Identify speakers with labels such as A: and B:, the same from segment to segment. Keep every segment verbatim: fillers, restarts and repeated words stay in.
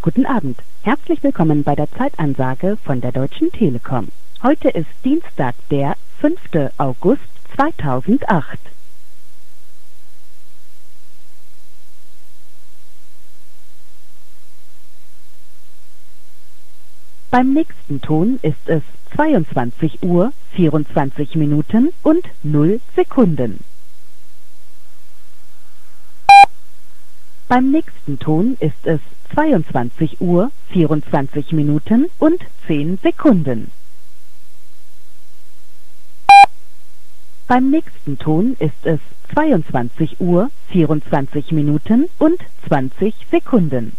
A: Guten Abend. Herzlich willkommen bei der Zeitansage von der Deutschen Telekom. Heute ist Dienstag, der fünfte August zweitausendacht. Beim nächsten Ton ist es zweiundzwanzig Uhr vierundzwanzig Minuten und null Sekunden. Beim nächsten Ton ist es zweiundzwanzig Uhr vierundzwanzig Minuten und zehn Sekunden. Beim nächsten Ton ist es zweiundzwanzig Uhr vierundzwanzig Minuten und zwanzig Sekunden.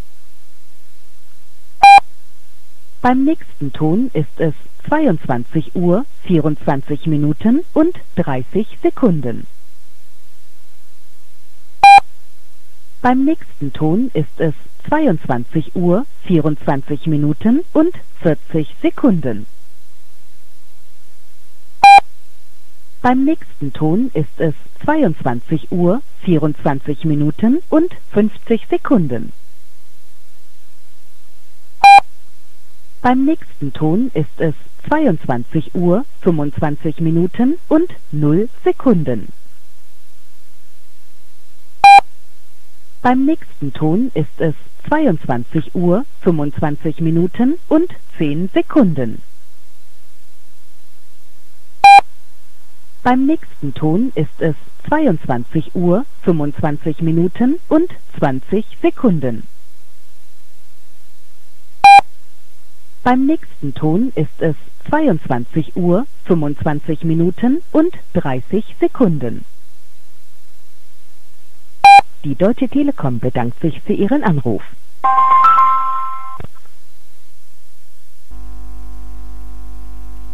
A: Beim nächsten Ton ist es zweiundzwanzig Uhr vierundzwanzig Minuten und dreißig Sekunden. Beim nächsten Ton ist es zweiundzwanzig Uhr vierundzwanzig Minuten und vierzig Sekunden. Beim nächsten Ton ist es zweiundzwanzig Uhr vierundzwanzig Minuten und fünfzig Sekunden. Beim nächsten Ton ist es zweiundzwanzig Uhr fünfundzwanzig Minuten und null Sekunden. Beim nächsten Ton ist es zweiundzwanzig Uhr fünfundzwanzig Minuten und zehn Sekunden. Beim nächsten Ton ist es zweiundzwanzig Uhr fünfundzwanzig Minuten und zwanzig Sekunden. Beim nächsten Ton ist es zweiundzwanzig Uhr fünfundzwanzig Minuten und dreißig Sekunden. Die Deutsche Telekom bedankt sich für Ihren Anruf.